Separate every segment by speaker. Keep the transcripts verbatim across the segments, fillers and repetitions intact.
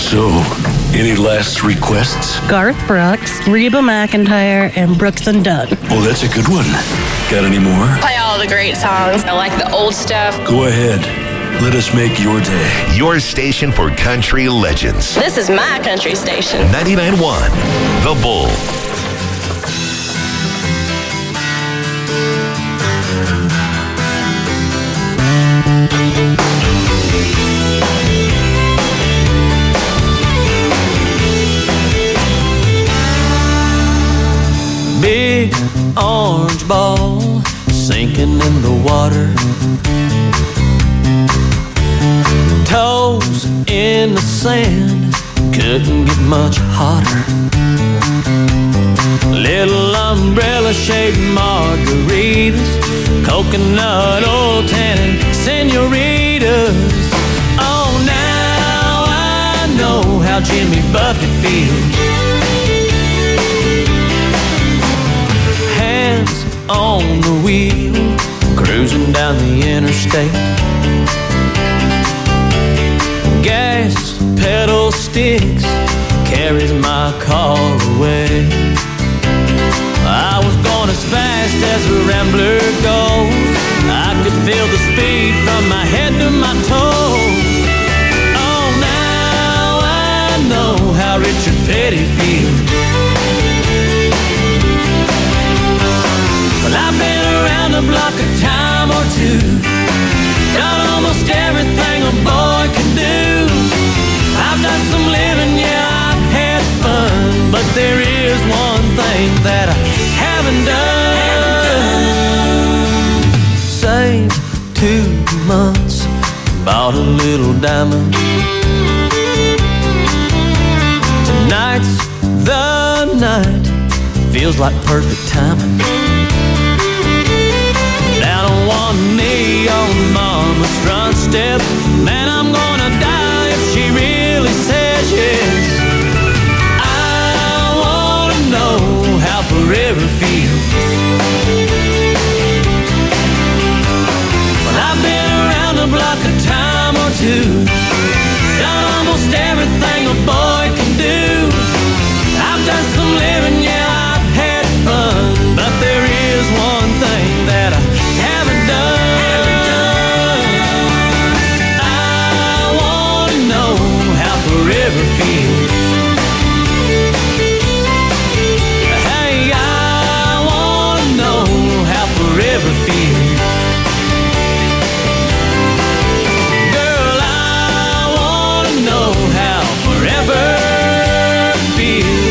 Speaker 1: So, any last requests?
Speaker 2: Garth Brooks, Reba McEntire, and Brooks and Dunn.
Speaker 1: Oh, that's a good one. Got any more?
Speaker 3: Play all the great songs. I like the old stuff.
Speaker 1: Go ahead. Let us make your day.
Speaker 4: Your station for country legends.
Speaker 3: This is my country station.
Speaker 4: ninety-nine point one, The Bull.
Speaker 5: Big orange ball sinking in the water, toes in the sand, couldn't get much hotter. Little umbrella-shaped margaritas, coconut oil tannin senoritas. Oh, now I know how Jimmy Buffett feels. Hands on the wheel, cruising down the interstate. Gas pedal sticks, carries my car away. I was going as fast as a rambler goes. I could feel the speed from my head to my toes. Oh, now I know how Richard Petty feels. Well, I've been around the block a time or two, done almost everything a boy can do. I've done some living, yeah, I've had fun, but there is one thing that I haven't done. Saved two months, bought a little diamond. Tonight's the night, feels like perfect timing. Down on one knee on mama's front step, man, I'm gonna die if she really says yes. I wanna know how forever feels. Well, I've been around the block a time or two, done almost everything a boy can do. I've done some living, yeah, I've had fun, but there is one thing that I haven't done. I wanna know how forever feels. Hey, I wanna know how forever feels. Girl, I wanna know how forever feels.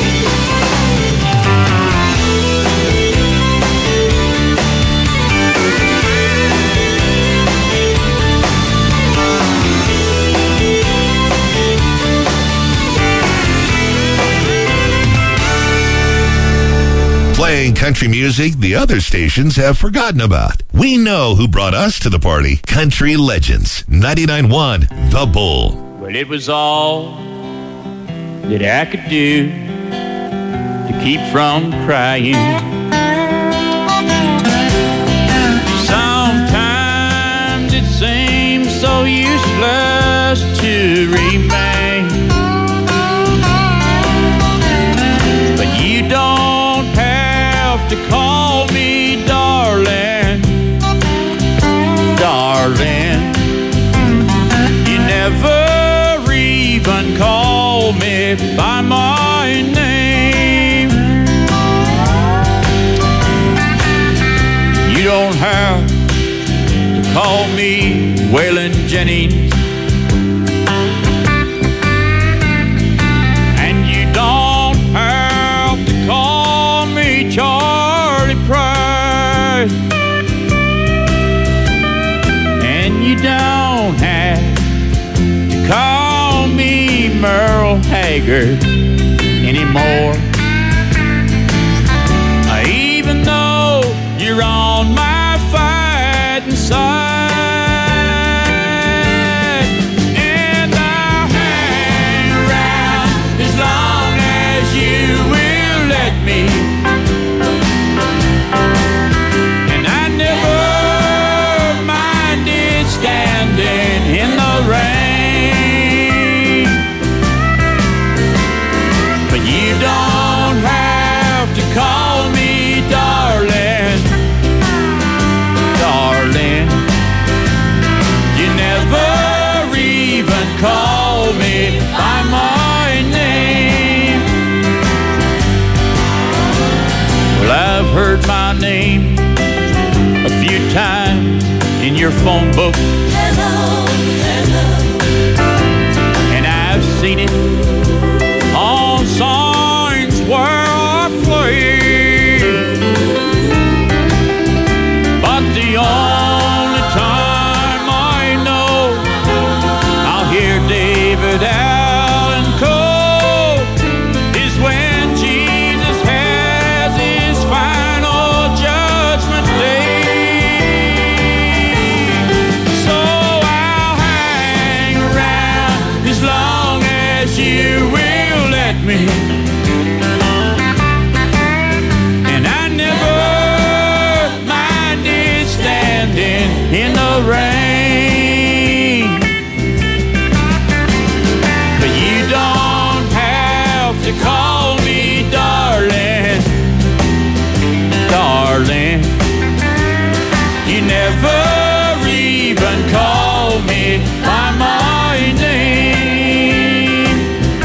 Speaker 4: Playing country music the other stations have forgotten about. We know who brought us to the party. Country Legends. ninety-nine point one, The Bull.
Speaker 6: Well, it was all that I could do to keep from crying. Sometimes it seems so useless to remain, but you don't have to call me darling, darling. You never even call me by my name. You don't have to call me Waylon Jennings, and you don't have to call me Charlie Price, and you don't have to call me Merle Haggard anymore. Even though you're on my fighting side, and I'll hang around as long as you will let me. And I never minded standing in the rain. heard my name a few times in your phone book. Hello, hello. And I've seen it on signs where I play. But the only time I know I'll hear David Allen Coe is when Jesus has his final judgment day. So I'll hang around as long as you will let me. And I never minded standing in the rain. But you don't have to call me darling, darling. You never even call me by my name.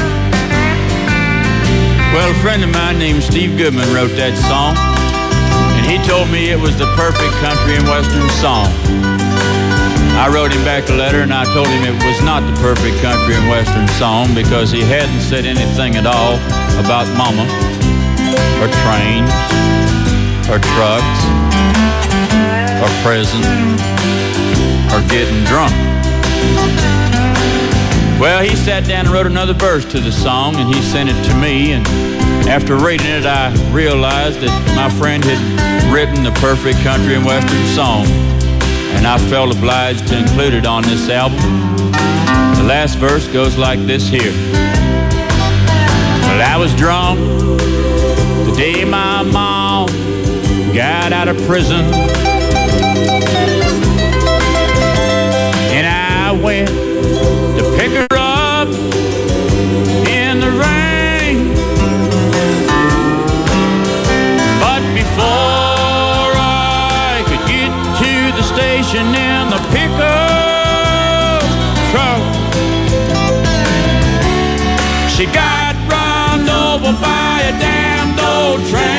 Speaker 6: Well, a friend of mine named Steve Goodman wrote that song, and he told me it was the perfect country and western song. I wrote him back a letter and I told him it was not the perfect country and western song because he hadn't said anything at all about mama, or trains, or trucks, or prison, or getting drunk. Well, he sat down and wrote another verse to the song and he sent it to me, and after reading it I realized that my friend had written the perfect country and western song, and I felt obliged to include it on this album. The last verse goes like this here. Well, I was drunk the day my mom got out of prison, and I went to pick her up in the rain. But before I could get to the station in the pickup truck, she got run over by a damned old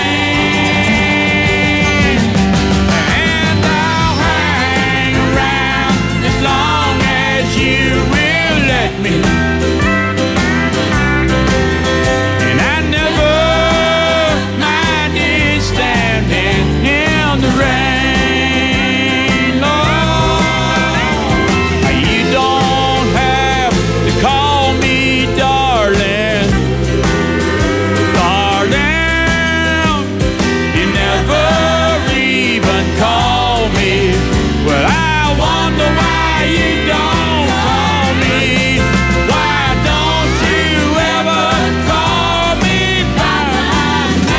Speaker 6: train. And I'll hang around as long as you will let me. And I never minded standing in the rain. Lord, you don't have to call me darling, darling. You never even call me. Well, I wonder why you don't call me. Why don't you ever call me by my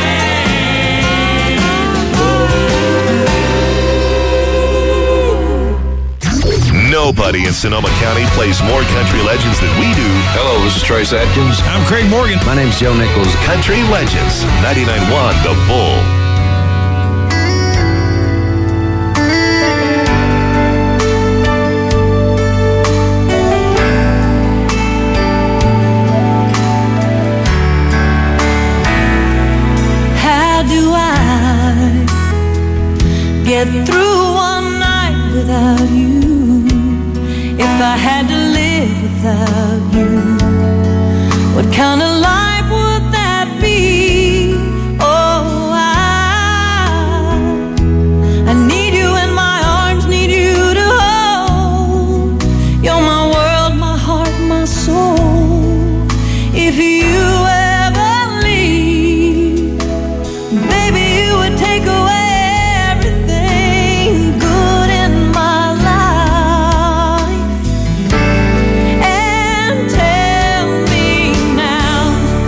Speaker 6: name?
Speaker 4: Nobody in Sonoma County plays more country legends than we do.
Speaker 7: Hello, this is Trace Atkins.
Speaker 8: I'm Craig Morgan.
Speaker 7: My name's Joe Nichols.
Speaker 4: Country Legends, ninety-nine point one The Bull.
Speaker 9: How do I get through one night without you? If I had to live without you, what kind of life would that be? Oh, I, I need you in my arms, need you to hold. You're my world, my heart, my soul. If you ever leave, baby, you would take away everything good in my life. And tell me now,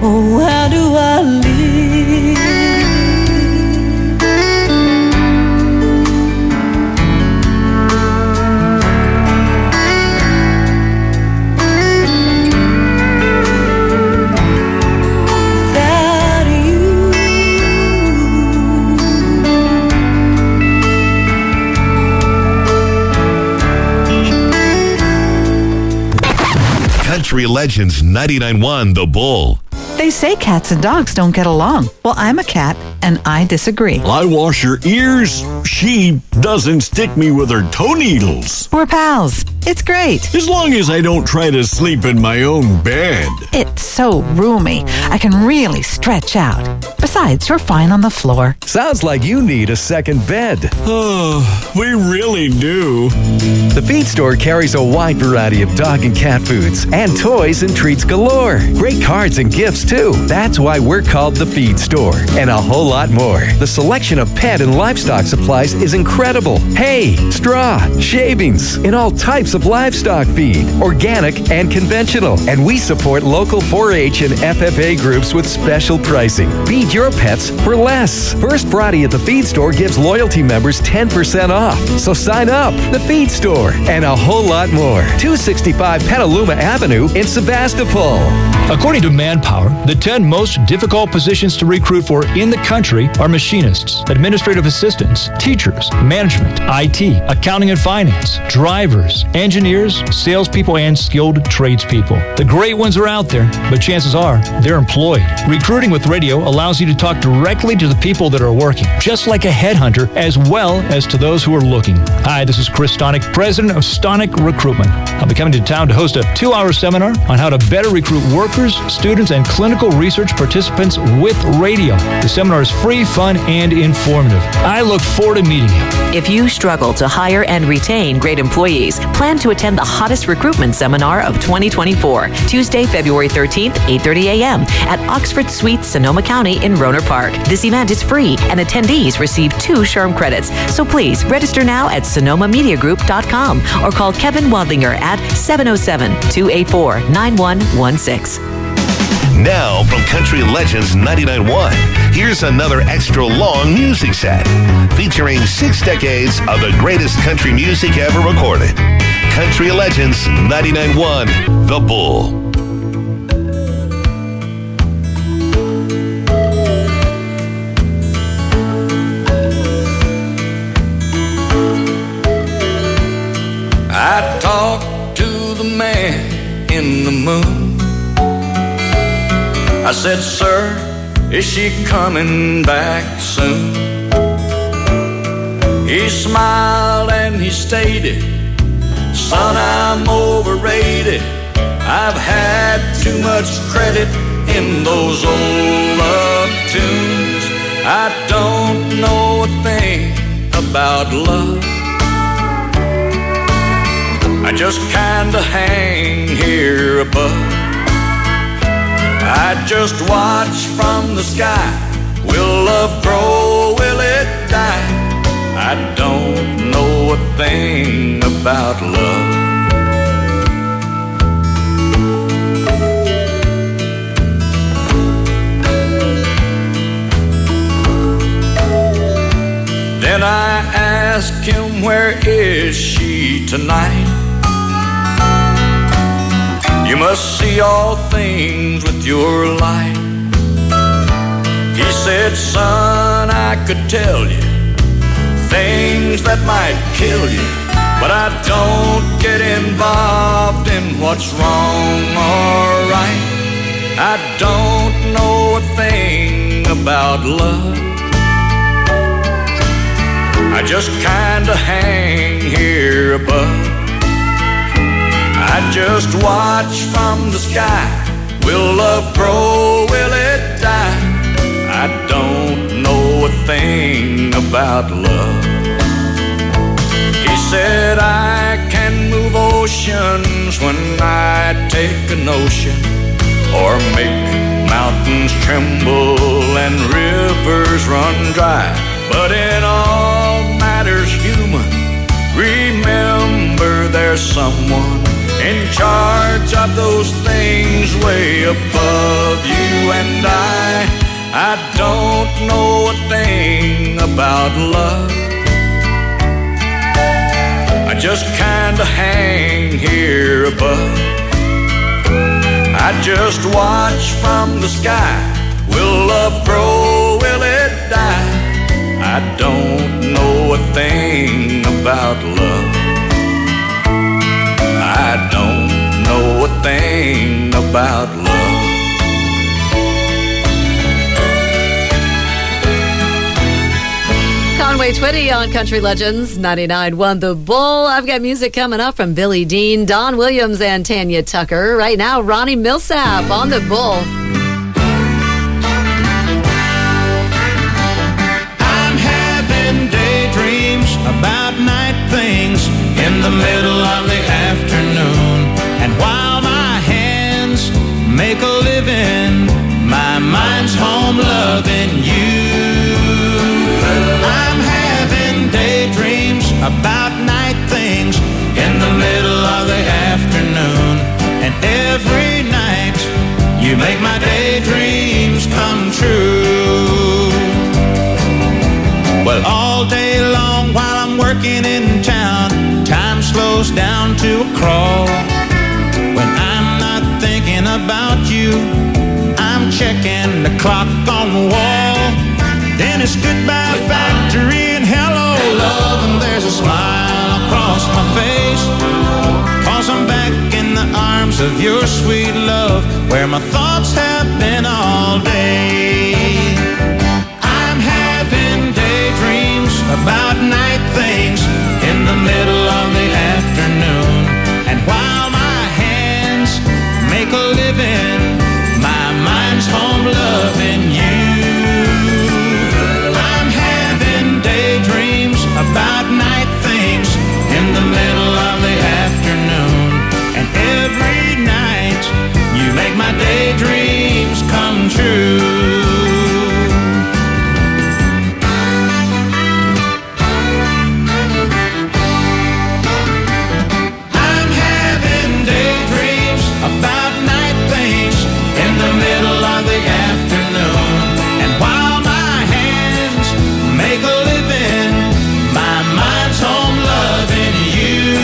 Speaker 9: Oh, how do I live? Without you.
Speaker 4: Country Legends ninety-nine point one The Bull.
Speaker 8: They say cats and dogs don't get along. Well, I'm a cat, and I disagree.
Speaker 10: I wash her ears. She doesn't stick me with her toe needles.
Speaker 8: We're pals. It's great.
Speaker 10: As long as I don't try to sleep in my own bed.
Speaker 8: It's so roomy. I can really stretch out. Besides, you're fine on the floor.
Speaker 11: Sounds like you need a second bed.
Speaker 10: Oh, we really do.
Speaker 11: The Feed Store carries a wide variety of dog and cat foods and toys and treats galore. Great cards and gifts, too. That's why we're called The Feed Store. And a whole lot more. The selection of pet and livestock supplies is incredible. Hay, straw, shavings, and all types of livestock feed, organic and conventional. And we support local four H and F F A groups with special pricing. Feed your pets for less. First Friday at the Feed Store gives loyalty members ten percent off. So sign up. The Feed Store and a whole lot more. two sixty-five Petaluma Avenue in Sebastopol.
Speaker 12: According to Manpower, the ten most difficult positions to recruit for in the country are machinists, administrative assistants, teachers, management, I T, accounting and finance, drivers, engineers, salespeople, and skilled tradespeople. The great ones are out there, but chances are they're employed. Recruiting with radio allows you to talk directly to the people that are working, just like a headhunter, as well as to those who are looking. Hi, this is Chris Stonick, president of Stonick Recruitment. I'll be coming to town to host a two-hour seminar on how to better recruit workers, students, and clinical research participants with radio. The seminar is free, fun, and informative. I look forward to meeting you.
Speaker 13: If you struggle to hire and retain great employees, plan to attend the hottest recruitment seminar of twenty twenty-four, Tuesday, February thirteenth, eight thirty a.m. at Oxford Suites, Sonoma County in Rohnert Park. This event is free, and attendees receive two SHRM credits. So please register now at sonoma media group dot com or call Kevin Wadlinger at seven oh seven, two eight four, nine one one six.
Speaker 4: Now from Country Legends ninety-nine point one, here's another extra long music set featuring six decades of the greatest country music ever recorded. Country Legends ninety-nine point one The Bull.
Speaker 14: I talked to the man in the moon. I said, sir, is she coming back soon? He smiled and he stated, son, I'm overrated. I've had too much credit in those old love tunes. I don't know a thing about love. I just kinda hang here above. I just watch from the sky. Will love grow? Will it die? I don't know a thing about love. Then I ask him, where is she tonight? You must see all things with your light. He said, son, I could tell you things that might kill you, but I don't get involved in what's wrong or right. I don't know a thing about love. I just kinda hang here above. I just watch from the sky. Will love grow? Will it die? I don't know a thing about love. He said, I can move oceans when I take a notion, or make mountains tremble and rivers run dry. But in all matters human, remember there's someone in charge of those things way above you and I. I don't know a thing about love. I just kinda hang here above. I just watch from the sky. Will love grow? Will it die? I don't know a thing about love. I don't know a thing about love.
Speaker 15: Conway Twitty on Country Legends ninety-nine point one The Bull. I've got music coming up from Billy Dean, Don Williams, and Tanya Tucker. Right now, Ronnie Millsap on The Bull.
Speaker 5: I'm having daydreams about night things in the middle of the afternoon. And while my hands make a living, my mind's home loving you. I'm having daydreams about night things in the middle of the afternoon. And every night you make my daydreams come true. Well, all day long while I'm working in town, time slows down to a crawl. When I'm not thinking about you, I'm checking the clock on the wall. Then it's goodbye factory and hello love, and there's a smile across my face, 'cause I'm back in the arms of your sweet love, where my thoughts have been all day. I'm having daydreams about night things in the middle of the afternoon. And while my hands make a living, my mind's home loving you. About night things in the middle of the afternoon. And every night you make my daydreams come true. I'm having daydreams about night things in the middle of the afternoon. And while my hands make a living, my mind's home loving you.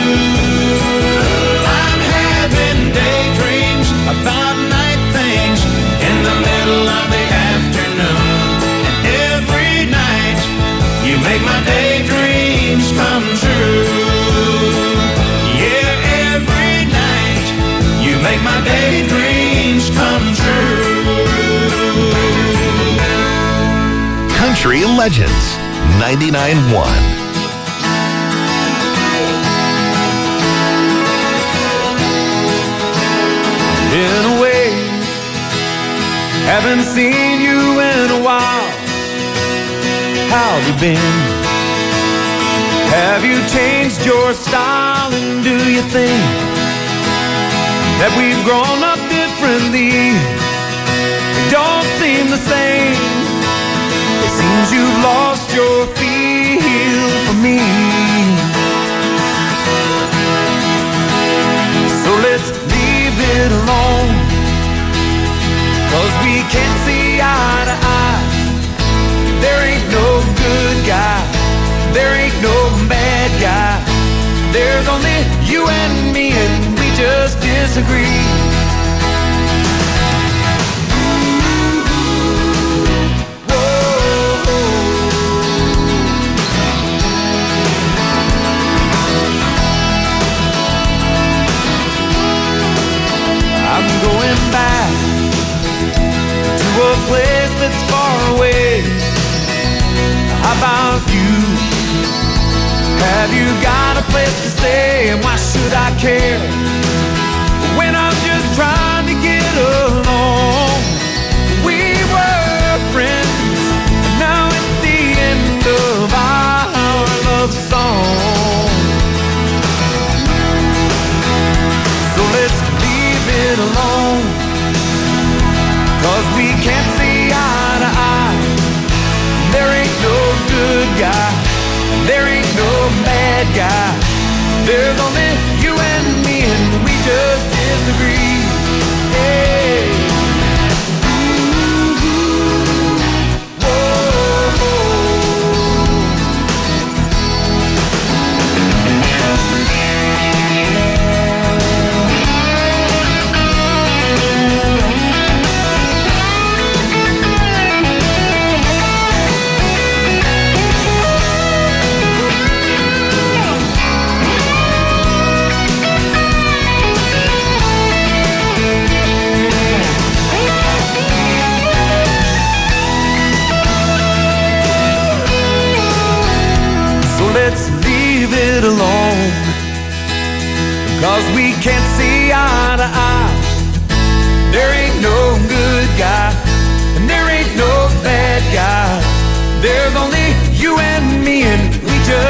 Speaker 5: I'm having daydreams about night things in the middle of the afternoon. And every night you make my daydreams come true. Yeah, every night you make my daydreams come true.
Speaker 4: Country Legends ninety-nine point one.
Speaker 5: Been away, haven't seen you in a while. How've you been? Have you changed your style? And do you think that we've grown up differently? We don't seem the same. It seems you've lost your feel for me. So let's leave it alone, 'cause we can't see eye to eye. There ain't no good guy, there ain't no bad guy. There's only you and me, and we just disagree. I'm going back to a place that's far away. How about you? Have you got a place to stay? And why should I care when I'm just trying to get along? We were friends, but now it's the end of our love song. So let's leave it alone, 'cause we can't see eye to eye. There ain't no good guy, there ain't no bad guy. There's only you and me, and we just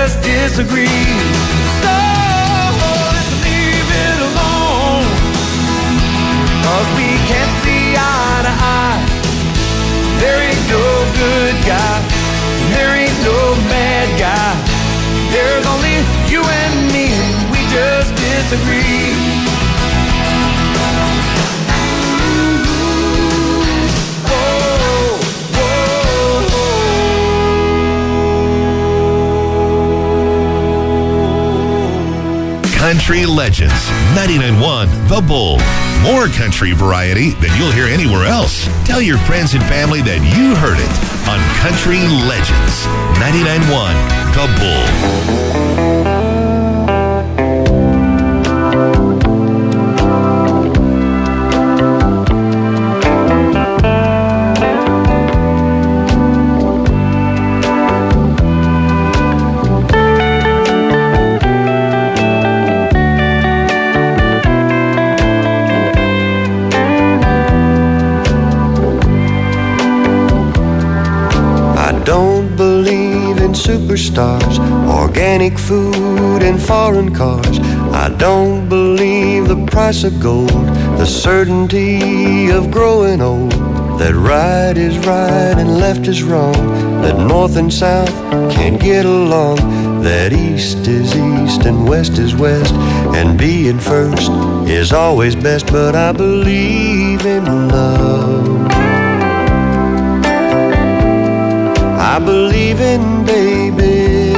Speaker 14: just disagree. So let's leave it alone, 'cause we can't see eye to eye. There ain't no good guy, there ain't no bad guy. There's only you and me, we just disagree.
Speaker 4: Country Legends, ninety-nine point one The Bull. More country variety than you'll hear anywhere else. Tell your friends and family that you heard it on Country Legends, ninety-nine point one The Bull.
Speaker 16: Superstars, organic food and foreign cars. I don't believe the price of gold, the certainty of growing old, that right is right and left is wrong, that north and south can't get along, that east is east and west is west, and being first is always best. But I believe in love, I believe in babies,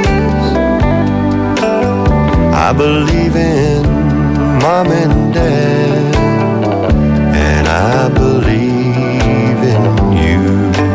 Speaker 16: I believe in mom and dad, and I believe in you.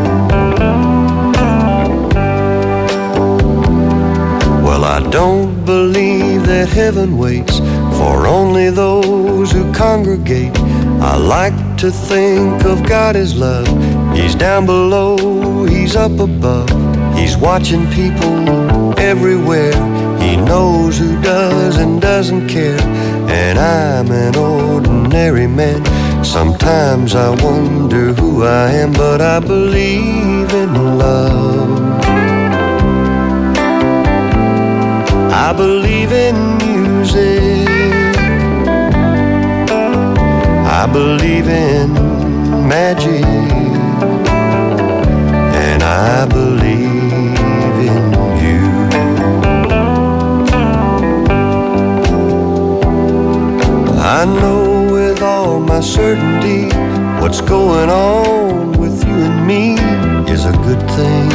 Speaker 16: Well, I don't believe that heaven waits for only those who congregate. I like to think of God as love. He's down below, He's up above. He's watching people everywhere. He knows who does and doesn't care. And I'm an ordinary man. Sometimes I wonder who I am, but I believe in love. I believe in music, I believe in magic, and I believe in you. I know with all my certainty what's going on with you and me is a good thing.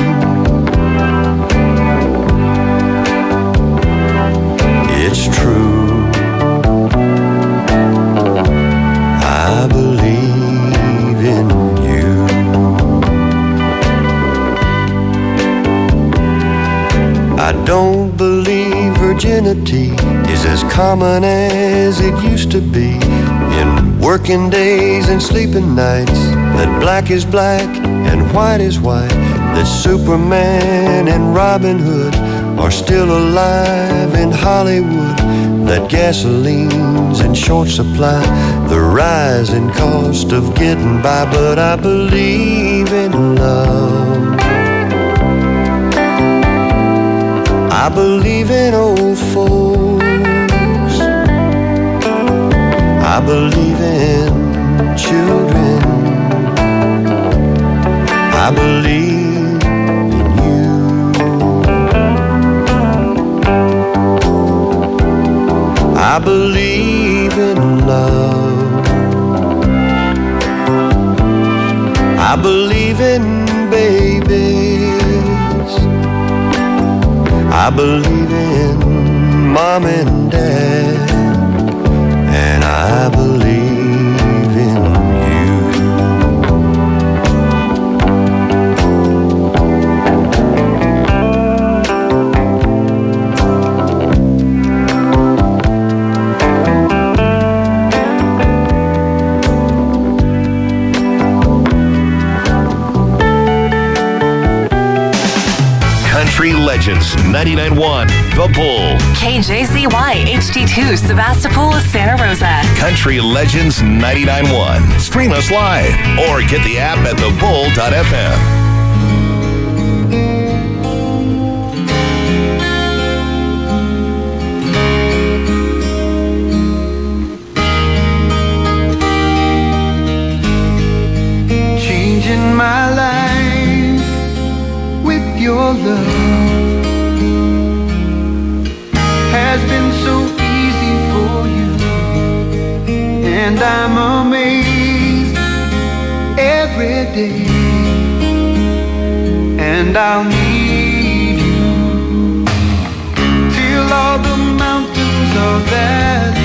Speaker 16: It's true, I believe in you. I don't believe virginity is as common as it used to be. In working days and sleeping nights, that black is black and white is white, that Superman and Robin Hood are still alive in Hollywood, that gasoline's in short supply, the rising cost of getting by. But I believe in love, I believe in old folks, I believe in children, I believe in you. I believe in love, I believe in babies, I believe in mom and dad, and I believe in you.
Speaker 4: Country Legends, ninety-nine point one The Bull.
Speaker 17: K J Z Y H D two, Sebastopol, Santa Rosa.
Speaker 4: Country Legends ninety-nine point one. Stream us live or get the app at the bull dot f m.
Speaker 18: love has been so easy for you, and I'm amazed every day, and I'll need you till all the mountains are valley